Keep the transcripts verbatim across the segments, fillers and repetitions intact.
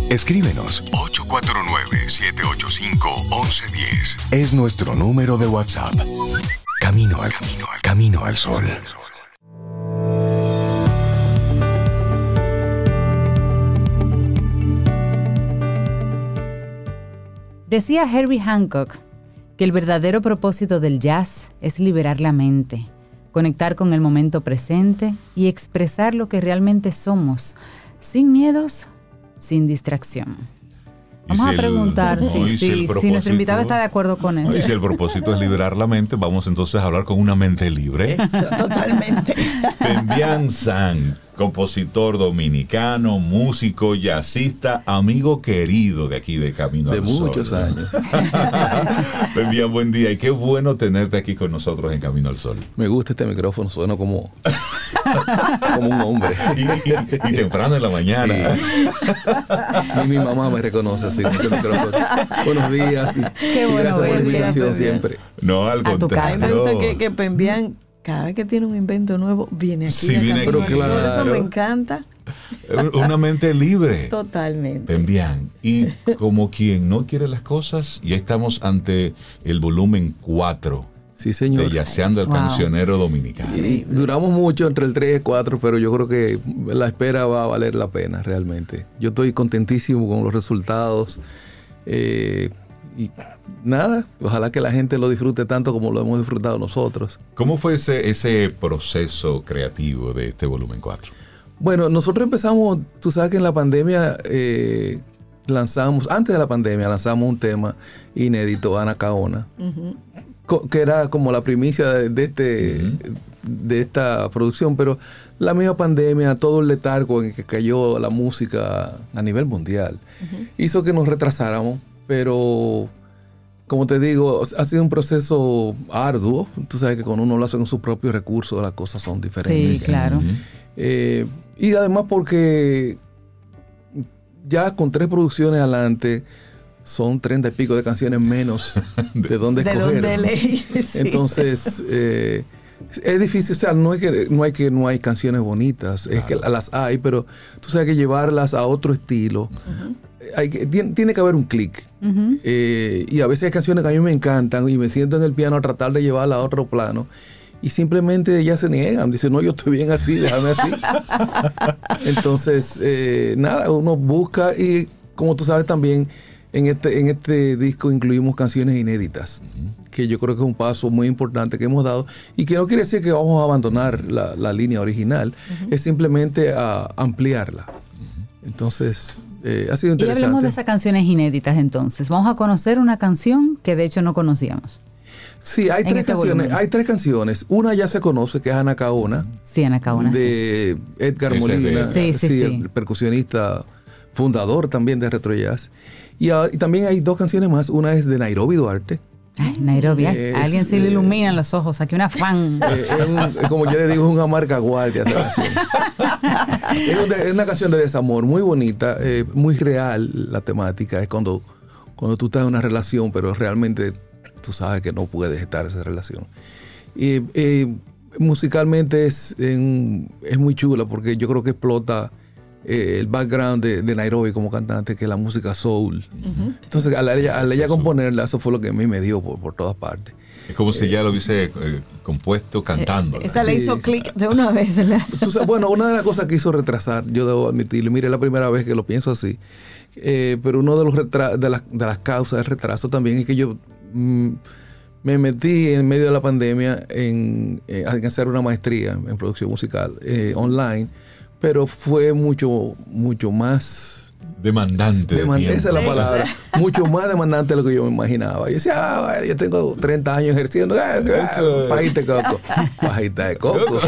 Escríbenos ocho cuatro nueve, siete ocho cinco, once diez. Es nuestro número de WhatsApp. Camino al camino al camino al sol. Decía Herbie Hancock que el verdadero propósito del jazz es liberar la mente, conectar con el momento presente y expresar lo que realmente somos, sin miedos, sin distracción. Vamos si a preguntar el, si, no, si, si, si nuestro invitado está de acuerdo con eso. Y si el propósito es liberar la mente, vamos entonces a hablar con una mente libre. Eso, totalmente. Pembian San, compositor dominicano, músico, jazzista, amigo querido de aquí de Camino de al Sol. De muchos años. Pembian, buen día y qué bueno tenerte aquí con nosotros en Camino al Sol. Me gusta este micrófono, suena como, como un hombre. Y, y, y temprano en la mañana. Sí. Y mi mamá me reconoce así. Este micrófono. Buenos días y, qué bueno, y gracias por la invitación día, siempre. No, al contrario. A mí me gusta que, que Pembian, cada vez que tiene un invento nuevo, viene aquí. Sí, viene aquí. Claro. Eso me encanta. Una mente libre. Totalmente. Pembian. Y como quien no quiere las cosas, ya estamos ante el volumen cuatro. Sí, señor. De Yaceando el wow. Cancionero Dominicano. Y duramos mucho entre el tres y el cuatro, pero yo creo que la espera va a valer la pena realmente. Yo estoy contentísimo con los resultados. Eh, y nada, ojalá que la gente lo disfrute tanto como lo hemos disfrutado nosotros. ¿Cómo fue ese, ese proceso creativo de este volumen cuatro? Bueno, nosotros empezamos, tú sabes que en la pandemia eh, lanzamos, antes de la pandemia lanzamos un tema inédito, Anacaona, uh-huh. que era como la primicia de, de, este, uh-huh. de esta producción, pero la misma pandemia, todo el letargo en que cayó la música a nivel mundial, uh-huh. hizo que nos retrasáramos, pero como te digo, ha sido un proceso arduo. Tú sabes que cuando uno lo hace con sus propios recursos, las cosas son diferentes. Sí, claro. Uh-huh. Eh, y además porque ya con tres producciones adelante, son treinta y pico de canciones menos de dónde de escoger. Dónde elegir, sí. Entonces, eh, es difícil, o sea, no es que no hay que no hay canciones bonitas, claro. Es que las hay, pero tú sabes que llevarlas a otro estilo, uh-huh. hay que, tiene, tiene que haber un clic. Uh-huh. Eh, y a veces hay canciones que a mí me encantan y me siento en el piano a tratar de llevarla a otro plano. Y simplemente ya se niegan, dicen, no, yo estoy bien así, déjame así. Entonces, eh, nada, uno busca y como tú sabes también, en este, en este disco incluimos canciones inéditas, uh-huh. que yo creo que es un paso muy importante que hemos dado y que no quiere decir que vamos a abandonar la, la línea original, uh-huh. es simplemente a ampliarla. Uh-huh. Entonces, eh, ha sido interesante. Y hablemos de esas canciones inéditas entonces. Vamos a conocer una canción que de hecho no conocíamos. Sí, hay tres este canciones. Volumen. Hay tres canciones. Una ya se conoce, que es Anacaona. Sí, Anacaona. De sí. Edgar Ese Molina. De... Sí, sí, sí, sí. El percusionista, fundador también de Retro Jazz. Y, uh, y también hay dos canciones más. Una es de Nairobi Duarte. Ay, Nairobi. Es, a alguien se le iluminan eh, los ojos. Aquí una fan. Eh, es un, como yo le digo, es una marca guardia esa canción. es, una, es una canción de desamor muy bonita, eh, muy real la temática. Es cuando, cuando tú estás en una relación, pero realmente tú sabes que no puedes estar en esa relación. Y eh, musicalmente es, en, es muy chula porque yo creo que explota eh, el background de, de Nairobi como cantante, que es la música soul. Uh-huh. Entonces, al ella, al ella componerla, eso fue lo que a mí me dio por, por todas partes. Es como si eh, ya lo hubiese eh, compuesto cantando. Eh, esa le hizo sí. clic de una vez. Entonces, bueno, una de las cosas que hizo retrasar, yo debo admitirlo, mire, es la primera vez que lo pienso así, eh, pero uno de los retra- de, las, de las causas del retraso también es que yo mm, me metí en medio de la pandemia en, en hacer una maestría en producción musical eh, online, pero fue mucho, mucho más demandante. Demand- de esa es la palabra. Mucho más demandante de lo que yo me imaginaba. Yo decía, ah, bueno, yo tengo treinta años ejerciendo. Ah, ah, pajita de coco. Pajita de coco.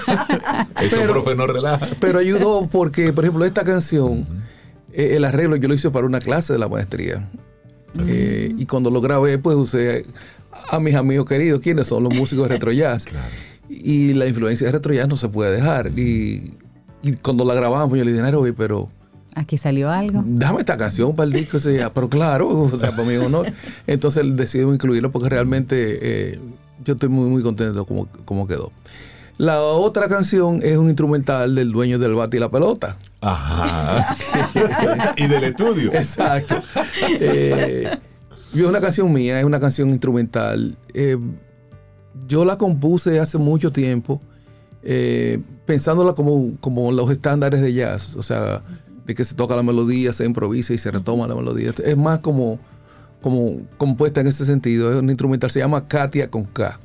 Eso, pero, profe, no relaja. Pero ayudó porque, por ejemplo, esta canción, uh-huh. eh, el arreglo yo lo hice para una clase de la maestría. Uh-huh. Eh, y cuando lo grabé, pues usé a mis amigos queridos, quienes son los músicos de Retro Jazz. Claro. Y la influencia de Retro Jazz no se puede dejar. Y, y cuando la grabamos, yo le dije, Nairobi, pero aquí salió algo. Dame esta canción para el disco. Ese día. Pero claro, o sea, para mi honor. Entonces decidimos incluirlo porque realmente eh, yo estoy muy, muy contento como, como quedó. La otra canción es un instrumental del Dueño del Bate y la Pelota. Ajá. Y del estudio. Exacto. Eh, es una canción mía, es una canción instrumental. Eh, yo la compuse hace mucho tiempo, eh, pensándola como, como los estándares de jazz. O sea, de que se toca la melodía, se improvisa y se retoma la melodía. Es más como, como compuesta en ese sentido. Es un instrumental, se llama Katia con K.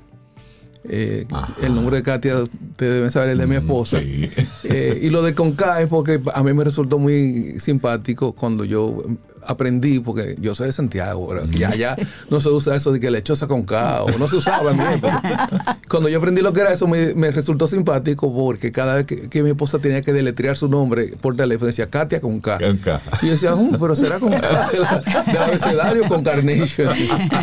Eh, el nombre de Katia, ustedes deben saber, el de mi esposa. Sí. Eh, y lo de con K es porque a mí me resultó muy simpático cuando yo aprendí, porque yo soy de Santiago, pero ya allá no se usa eso de que lechosa con K, o no se usaba en mi época. Cuando yo aprendí lo que era eso, me, me resultó simpático porque cada vez que, que mi esposa tenía que deletrear su nombre por teléfono, decía Katia con K. Con K. Y yo decía, um, pero será con K del de abecedario con Carnation.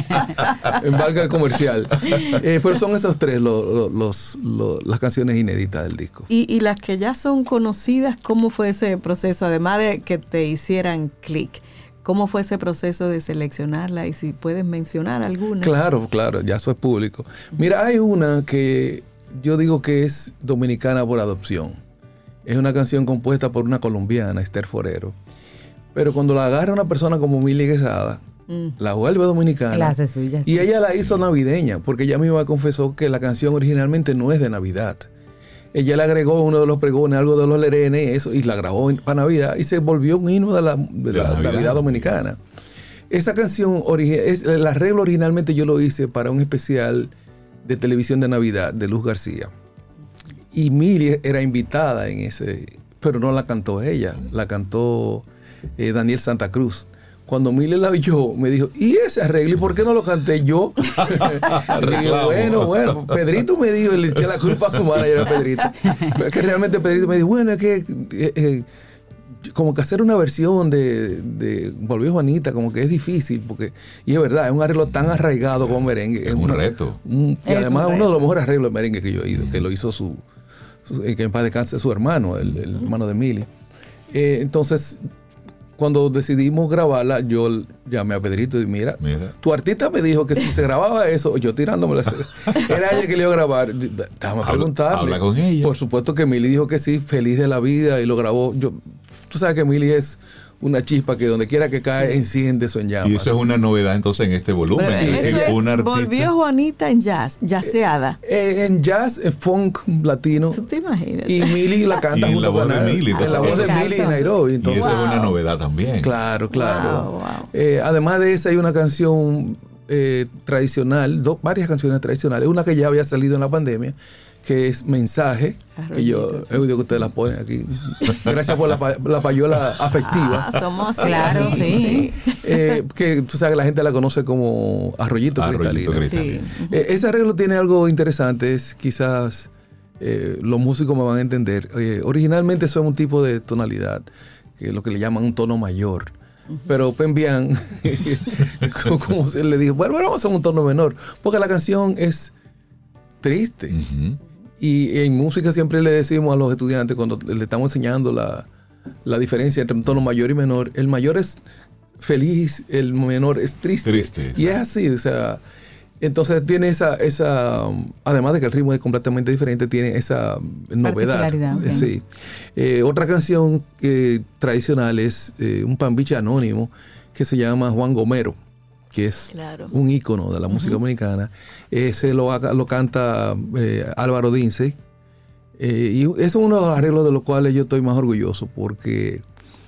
En valga el comercial. Eh, pero son esos tres los, los, los, los, las canciones inéditas del disco. Y, y las que ya son conocidas, ¿cómo fue ese proceso? Además de que te hicieran clic, ¿cómo fue ese proceso de seleccionarla? Y si puedes mencionar alguna. Claro, claro, ya eso es público. Mira, hay una que yo digo que es dominicana por adopción. Es una canción compuesta por una colombiana, Esther Forero. Pero cuando la agarra una persona como Mili Quesada, mm. la vuelve dominicana. La hace suya, sí. Y ella la hizo navideña, porque ella misma confesó que la canción originalmente no es de Navidad. Ella le agregó uno de los pregones, algo de los lerenes, eso, y la grabó para Navidad, y se volvió un himno de la, de la, la Navidad. Navidad dominicana. Esa canción, es, el arreglo originalmente yo lo hice para un especial de televisión de Navidad de Luz García. Y Mili era invitada en ese, pero no la cantó ella, la cantó eh, Daniel Santa Cruz. Cuando Mili la oyó, me dijo, ¿y ese arreglo? ¿Y por qué no lo canté yo? Y yo, bueno, bueno, Pedrito me dijo, le eché la culpa a su manager a Pedrito. Pero es que realmente Pedrito me dijo, bueno, es que eh, eh, como que hacer una versión de, de Volvió Juanita, como que es difícil, porque, y es verdad, es un arreglo tan arraigado como merengue. Es, es un una, reto. Un, y es además uno de los mejores arreglos de merengue que yo he oído, que lo hizo su, su que en paz descanse su hermano, el, el hermano de Mili. Eh, entonces, cuando decidimos grabarla, yo llamé a Pedrito y mira, mira, tu artista me dijo que si se grababa eso, yo tirándome, era ella que le iba a grabar. Déjame preguntarle. Habla con ella. Por supuesto que Mili dijo que sí, feliz de la vida, y lo grabó. Yo, tú sabes que Mili es una chispa que donde quiera que cae, sí, enciende eso en llamas. Y eso es una novedad entonces en este volumen. Sí, el, es, un artista. Volvió Juanita en jazz, jazzeada. Eh, en jazz, en funk latino. ¿Tú te imaginas? Y Mili la canta y en junto la voz con de Mili. En la voz de Mili y Nairobi. Entonces, y eso wow. es una novedad también. Claro, claro. Wow, wow. Eh, además de esa hay una canción eh, tradicional, do, varias canciones tradicionales. Una que ya había salido en la pandemia, que es Mensaje, Arroyito, que yo he oído que ustedes la ponen aquí. Gracias por la, la payola afectiva. Ah, somos claro, sí. Eh, que tú sabes que la gente la conoce como Arroyito, Arroyito Cristalino. Sí. Eh, ese arreglo tiene algo interesante, es quizás eh, los músicos me van a entender. Eh, originalmente eso es un tipo de tonalidad, que es lo que le llaman un tono mayor. Uh-huh. Pero Pembian, como, como se le dijo, bueno, vamos a hacer un tono menor, porque la canción es triste. Uh-huh. Y en música siempre le decimos a los estudiantes, cuando le estamos enseñando la, la diferencia entre un tono mayor y menor, el mayor es feliz, el menor es triste. Triste, y es así, o sea, entonces tiene esa, esa, además de que el ritmo es completamente diferente, tiene esa novedad. Okay. Sí. Eh, otra canción que, tradicional es eh, un pambiche anónimo que se llama Juan Gomero, que es claro. un ícono de la música uh-huh. dominicana. Ese lo, lo canta eh, Álvaro Dince. Eh, y ese es uno de los arreglos de los cuales yo estoy más orgulloso, porque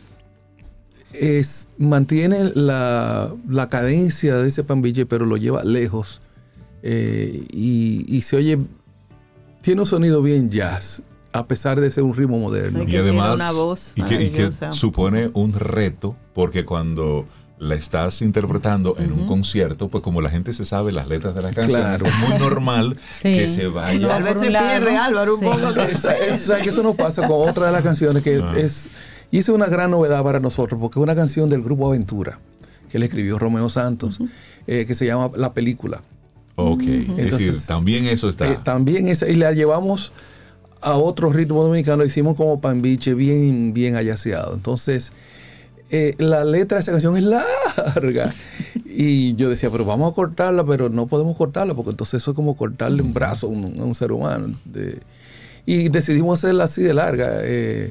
es, mantiene la, la cadencia de ese pambiche, pero lo lleva lejos. Eh, y, y se oye, tiene un sonido bien jazz, a pesar de ser un ritmo moderno. Y además, una voz y, que, y que supone un reto, porque cuando la estás interpretando en uh-huh. un concierto, pues como la gente se sabe las letras de las canciones, claro. es muy normal sí. que se vaya. Tal vez se pierde, Álvaro, un sí. poco. Esa, esa, que eso nos pasa con otra de las canciones que ah. es, y esa es una gran novedad para nosotros, porque es una canción del grupo Aventura, que le escribió Romeo Santos, uh-huh. eh, que se llama La Película. Ok, uh-huh. es Entonces, decir, también eso está. Eh, también esa, y la llevamos a otro ritmo dominicano, hicimos como pambiche bien, bien ayaceado. Entonces, Eh, la letra de esa canción es larga y yo decía, pero vamos a cortarla, pero no podemos cortarla porque entonces eso es como cortarle un brazo a un, a un ser humano. De, y decidimos hacerla así de larga, eh,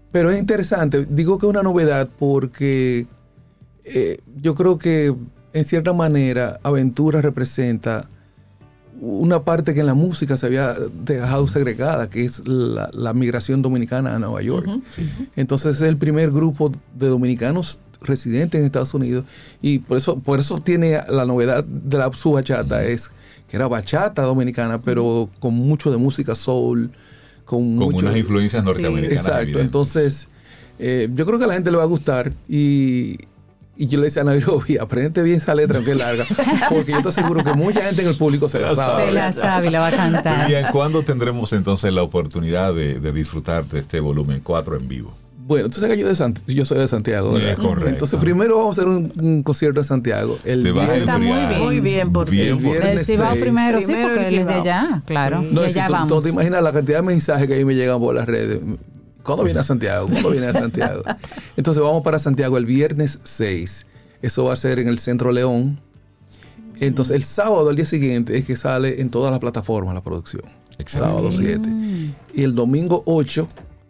Pero es interesante, digo que es una novedad porque eh, yo creo que en cierta manera Aventura representa una parte que en la música se había dejado segregada, que es la, la migración dominicana a Nueva York. Uh-huh. Entonces es el primer grupo de dominicanos residentes en Estados Unidos y por eso, por eso tiene la novedad de la su bachata, uh-huh. es que era bachata dominicana, pero con mucho de música soul, con, con mucho, unas influencias norteamericanas. Sí, exacto, evidentes. Entonces eh, yo creo que a la gente le va a gustar y Y yo le decía a Nairobi, aprende bien esa letra, aunque es larga, porque yo te aseguro que mucha gente en el público se la sabe. Se la sabe y la va a cantar. Bien, ¿cuándo tendremos entonces la oportunidad de, de disfrutar de este volumen cuatro en vivo? Bueno, tú sabes que yo, de Sant- yo soy de Santiago, ¿verdad? Eh, correcto. Entonces primero vamos a hacer un, un concierto en Santiago. El Te vas a está muy bien. Muy bien, porque bien, el viernes sí va primero, sí, porque él es de allá, claro. No, y allá si tú, vamos. tú te imaginas la cantidad de mensajes que ahí me llegan por las redes. ¿Cuándo viene a Santiago? ¿Cuándo viene a Santiago? Entonces vamos para Santiago el viernes seis. Eso va a ser en el Centro León. Entonces, el sábado, al día siguiente, es que sale en todas las plataformas la producción. Excelente. Sábado siete. Y el domingo ocho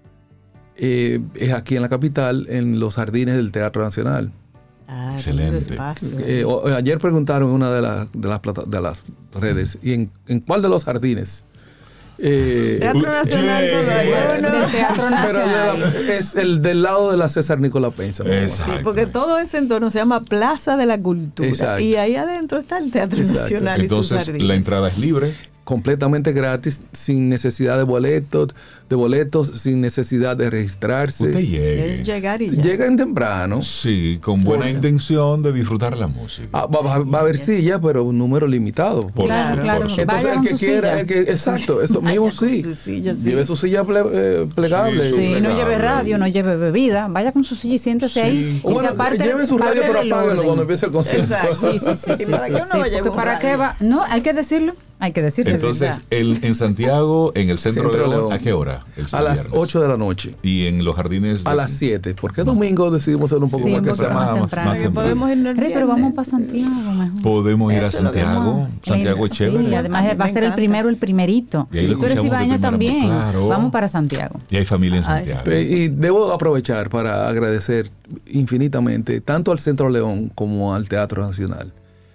eh, es aquí en la capital, en los jardines del Teatro Nacional. Ah, excelente. Eh, o, ayer preguntaron en una de, la, de, las, plata, de las redes, ¿y en, en cuál de los jardines? Eh, Teatro Nacional sí, solo hay bueno. uno. Del Teatro Nacional. pero es el del lado de la César Nicolás Penza. Exacto. Sí, porque todo ese entorno se llama Plaza de la Cultura. Exacto. Y ahí adentro está el Teatro Exacto. Nacional y sus Entonces, jardines. la entrada es libre. Completamente gratis, sin necesidad de boletos, de boletos, sin necesidad de registrarse. Usted llegue. Es llegar y ya. Llegan temprano. Sí, con buena Claro. intención de disfrutar la música. Ah, va, va- va a haber silla, pero un número limitado. Por Claro, supuesto, claro. por supuesto. Entonces, Vaya el con que su quiera, silla. el que, exacto, eso Vaya mismo con sí. su silla, sí. Lleve su silla ple- eh, plegable. Sí, Sí, no plegable. lleve radio, no lleve bebida. Vaya con su silla y siéntese ahí. O Y bueno, se aparte- lleven su radio, parte pero del apáguenlo orden. cuando empiece el concierto. Exacto. Sí, sí, sí, sí, ¿Y para sí, qué uno sí, va a llevar porque un para radio? qué va, no, hay que decirlo, hay que decirse. Entonces, verdad. el, en Santiago, en el Centro, Centro León, León. ¿a qué hora? El A las viernes. ocho de la noche. Y en los jardines. de- A las siete. Porque domingo decidimos hacer un poco Sí, más un poco temprano. más más- temprano. más Que podemos irnos el Rey, pero viernes. vamos para Santiago mejor. Podemos ir a Eso es lo que Santiago. vamos. Santiago es Sí, chévere. además A mí va a me ser el encanta. primero, el primerito. Y ahí lo tú eres escuchamos de ibaeña primera también. mano, claro. Vamos para Santiago. Y hay familia en Ay, Santiago. Eh, Y debo aprovechar para agradecer infinitamente tanto al Centro León como al Teatro Nacional,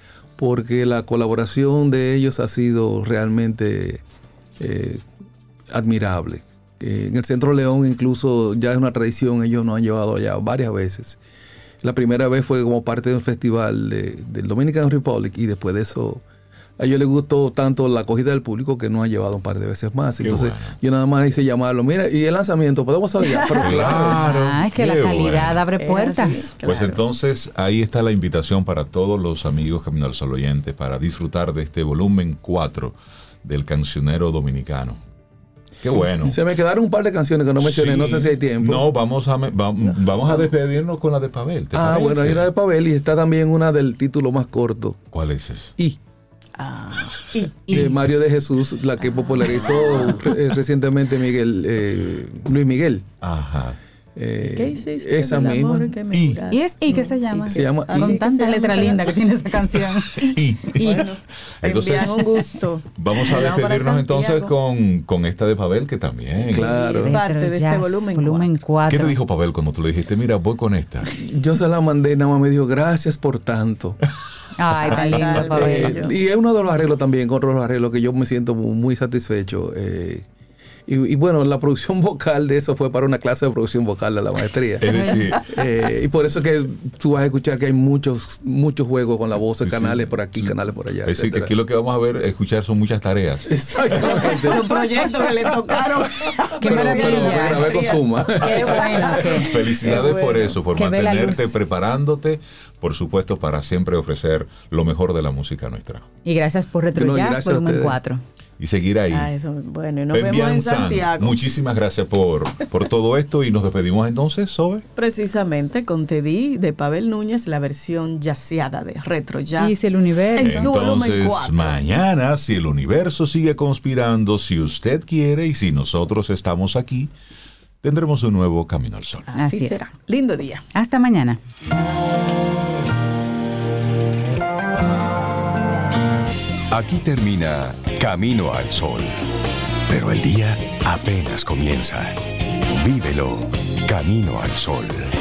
porque la colaboración de ellos ha sido realmente eh, admirable. Eh, en el Centro León incluso ya es una tradición, ellos nos han llevado allá varias veces. La primera vez fue como parte de un festival de, del Dominican Republic y después de eso a ellos les gustó tanto la acogida del público que nos han llevado un par de veces más. Qué Entonces bueno. yo nada más hice llamarlo, mira, y el lanzamiento, podemos saber ya, pero claro. Ah, es que la qué calidad bueno. abre Es puertas. así. Pues Claro. entonces ahí está la invitación para todos los amigos Camino al Sol oyentes para disfrutar de este volumen cuatro del cancionero dominicano. Qué bueno. Se me quedaron un par de canciones que no mencioné, Sí. no sé si hay tiempo. No, vamos a, me- va- vamos a despedirnos con la de Pavel. ¿te Ah, parece? bueno, hay una de Pavel y está también una del título más corto, ¿Cuál es ese? Y, Ah, y, de Mario de Jesús, la que popularizó eh, recientemente Miguel, eh, Luis Miguel. Ajá. Eh, ¿qué hiciste? Esa del misma. amor que me Y- juraste? ¿Y es ¿y qué se llama? Se llama Así Con que tanta se llama letra esa linda que canción. tiene esa canción. Y Bueno, Entonces, envían un gusto. vamos a Vamos para despedirnos entonces Santiago. con, con esta de Pavel que también. Claro. Parte de este Jazz, volumen volumen ¿Qué cuatro. te dijo Pavel cuando tú le dijiste, mira, voy con esta? Yo se la mandé y nada más me dijo, gracias por tanto. Ay, tan Ay, lindo, tan Pavel. bello. Eh, y es uno de los arreglos también, con otros arreglos que yo me siento muy, muy satisfecho. eh, y, y bueno, la producción vocal de eso fue para una clase de producción vocal de la maestría. Es decir, Eh, y por eso es que tú vas a escuchar que hay muchos muchos juegos con la voz, Sí, sí. canales por aquí, canales por allá. es decir, que etcétera. aquí lo que vamos a ver, escuchar son muchas tareas. Exactamente. Los proyectos que le tocaron. Qué pero, maravilla. pero me grabé con Suma. Qué bueno. que- Felicidades Qué bueno. por eso, por Que ve la mantenerte luz. preparándote, por supuesto, para siempre ofrecer lo mejor de la música nuestra. Y gracias por Retro No, y Jazz, gracias a volumen ustedes. cuatro. Y seguir ahí. Ah, eso, bueno, y nos vemos Pembian en San, Santiago. muchísimas gracias por, por todo esto y nos despedimos entonces, Sobe. Precisamente con Te Di de Pavel Núñez, la versión jazzeada de Retro Jazz. Y si el universo. En su volumen Entonces, cuatro. mañana, si el universo sigue conspirando, si usted quiere y si nosotros estamos aquí, tendremos un nuevo Camino al Sol. Así, Así es. será. Lindo día. Hasta mañana. Aquí termina Camino al Sol. Pero el día apenas comienza. Vívelo. Camino al Sol.